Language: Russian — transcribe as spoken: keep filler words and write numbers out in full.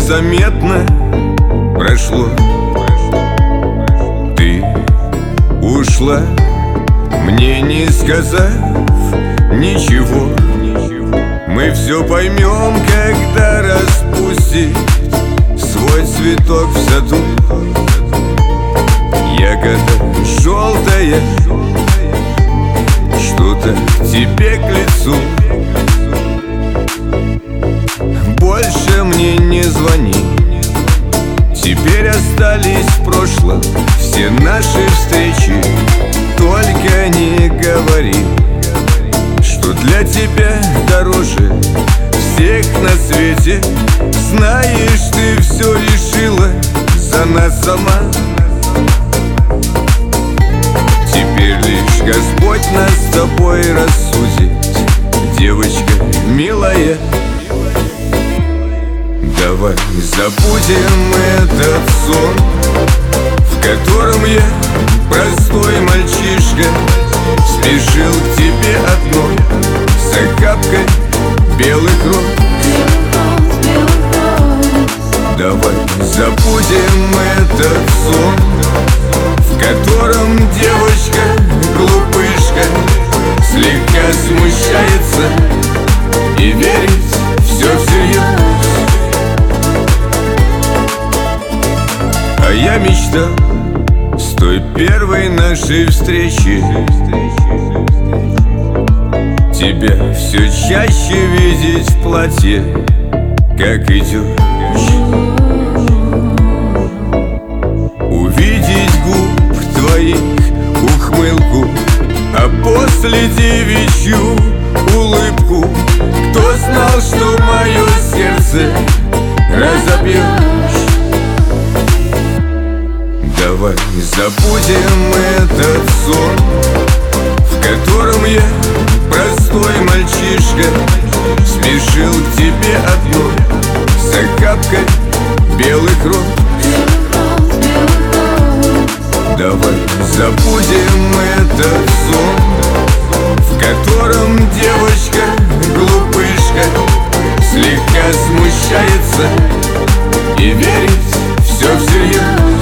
незаметно прошло. Ты ушла, мне не сказав ничего. Мы все поймем, когда распустит свой цветок в саду. Ягода желтая, что-то к тебе к лицу. Больше мне не звони, теперь остались в прошлом все наши встречи. Только не говори, что для тебя дороже всех на свете. Знаешь, ты все решила за нас сама. Теперь лишь Господь нас с тобой рассудит, девочка милая. Давай забудем этот сон, в котором я, простой мальчишка, спешил к тебе одной с охапкой белых роз. Давай забудем этот сон, в котором девочка, глупышка, слегка смущается и верит все всерьез. А я мечтал с той первой нашей встречи тебя все чаще видеть в платье, как идешь. Увидеть губ твоих ухмылку, а после девичью улыбку. Кто знал, что мое сердце разобьешь? Давай забудем этот сон, в котором я, простой мальчишка, спешил к тебе одной с охапкой белых роз. Давай забудем этот сон, в котором девочка, глупышка, слегка смущается и верит все всерьез.